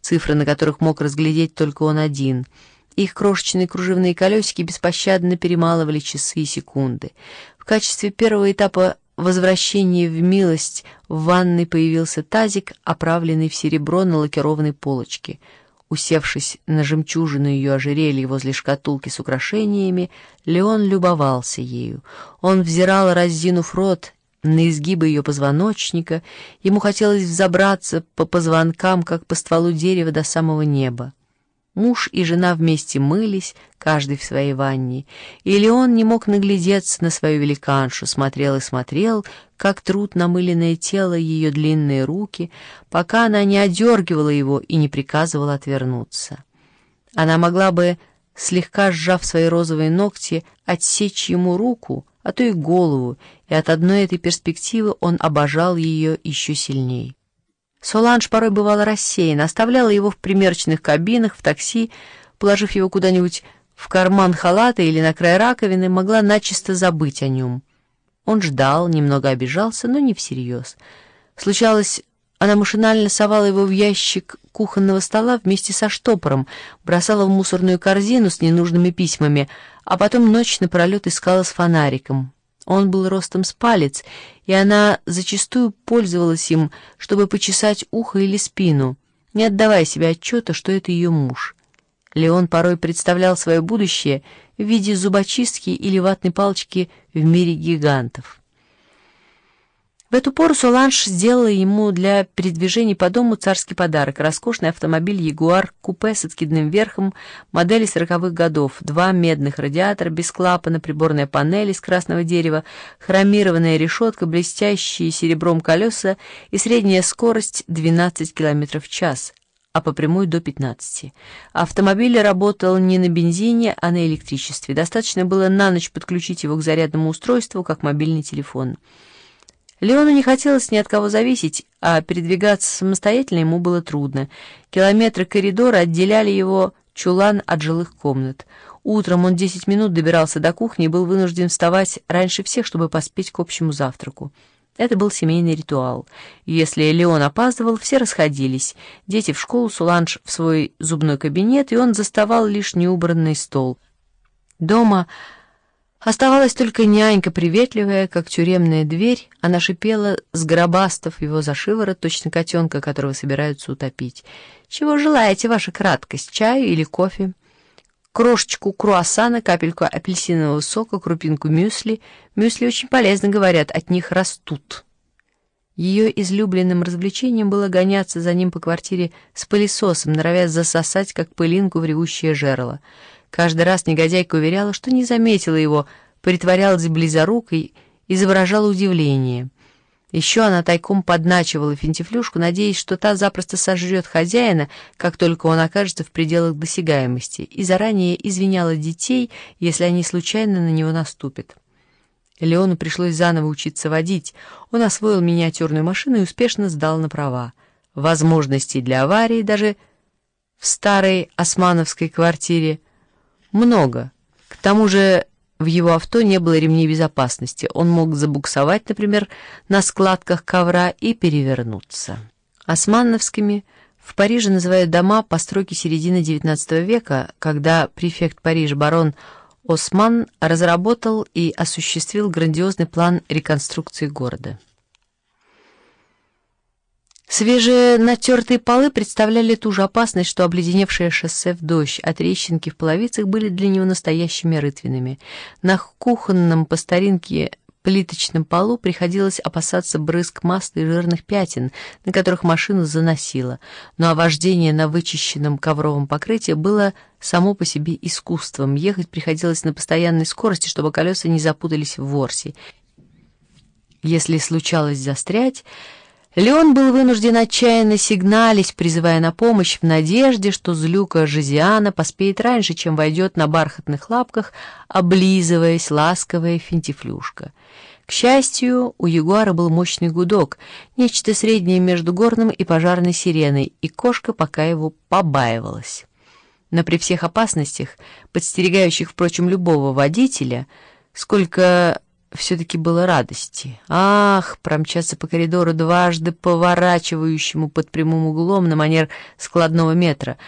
цифры на которых мог разглядеть только он один. Их крошечные кружевные колесики беспощадно перемалывали часы и секунды. В качестве первого этапа возвращения в милость в ванной появился тазик, оправленный в серебро на лакированной полочке. Усевшись на жемчужину ее ожерелья возле шкатулки с украшениями, Леон любовался ею. Он взирал, раззинув рот, на изгибы ее позвоночника. Ему хотелось взобраться по позвонкам, как по стволу дерева, до самого неба. Муж и жена вместе мылись, каждый в своей ванне, и Леон не мог наглядеться на свою великаншу, смотрел и смотрел, как трут намыленное тело ее длинные руки, пока она не одергивала его и не приказывала отвернуться. Она могла бы, слегка сжав свои розовые ногти, отсечь ему руку, а то и голову, и от одной этой перспективы он обожал ее еще сильней. Соланж порой бывала рассеяна, оставляла его в примерочных кабинах, в такси, положив его куда-нибудь в карман халата или на край раковины, могла начисто забыть о нем. Он ждал, немного обижался, но не всерьез. Случалось, она машинально совала его в ящик кухонного стола вместе со штопором, бросала в мусорную корзину с ненужными письмами, а потом ночь напролет искала с фонариком. Он был ростом с палец, и она зачастую пользовалась им, чтобы почесать ухо или спину, не отдавая себе отчета, что это ее муж. Леон порой представлял свое будущее в виде зубочистки или ватной палочки в мире гигантов. В эту пору Соланж сделала ему для передвижений по дому царский подарок — роскошный автомобиль «Ягуар» купе с откидным верхом модели 40-х годов, 2 медных радиатора без клапана, приборная панель из красного дерева, хромированная решетка, блестящие серебром колеса и средняя скорость 12 км в час, а по прямой до 15. Автомобиль работал не на бензине, а на электричестве. Достаточно было на ночь подключить его к зарядному устройству, как мобильный телефон. Леону не хотелось ни от кого зависеть, а передвигаться самостоятельно ему было трудно. Километры коридора отделяли его чулан от жилых комнат. Утром он 10 минут добирался до кухни и был вынужден вставать раньше всех, чтобы поспеть к общему завтраку. Это был семейный ритуал. Если Леон опаздывал, все расходились. Дети в школу, Соланж в свой зубной кабинет, и он заставал лишь неубранный стол. Дома оставалась только нянька, приветливая, как тюремная дверь. Она шипела, сгробастав его за шиворот, точно котенка, которого собираются утопить. «Чего желаете, ваша краткость? Чаю или кофе?» Крошечку круассана, капельку апельсинового сока, крупинку мюсли. Мюсли очень полезно, говорят, от них растут. Ее излюбленным развлечением было гоняться за ним по квартире с пылесосом, норовя засосать, как пылинку, в ревущее жерло. Каждый раз негодяйка уверяла, что не заметила его, притворялась близорукой, изображала удивление. Еще она тайком подначивала Финтифлюшку, надеясь, что та запросто сожрет хозяина, как только он окажется в пределах досягаемости, и заранее извиняла детей, если они случайно на него наступят. Леону пришлось заново учиться водить. Он освоил миниатюрную машину и успешно сдал на права. Возможностей для аварии даже в старой османовской квартире много. К тому же в его авто не было ремней безопасности. Он мог забуксовать, например, на складках ковра и перевернуться. Османовскими в Париже называют дома постройки середины XIX века, когда префект Парижа барон Осман разработал и осуществил грандиозный план реконструкции города. Свежие натертые полы представляли ту же опасность, что обледеневшее шоссе в дождь, а трещинки в половицах были для него настоящими рытвинами. На кухонном по старинке плиточном полу приходилось опасаться брызг масла и жирных пятен, на которых машину заносило, но вождение на вычищенном ковровом покрытии было само по себе искусством. Ехать приходилось на постоянной скорости, чтобы колеса не запутались в ворсе. Если случалось застрять, Леон был вынужден отчаянно сигналить, призывая на помощь в надежде, что злюка Жозиана поспеет раньше, чем войдет на бархатных лапках, облизываясь, ласковая Финтифлюшка. К счастью, у Ягуара был мощный гудок, нечто среднее между горным и пожарной сиреной, и кошка пока его побаивалась. Но при всех опасностях, подстерегающих, впрочем, любого водителя, сколько все-таки было радости. Ах, промчаться по коридору, дважды поворачивающему под прямым углом на манер складного метра,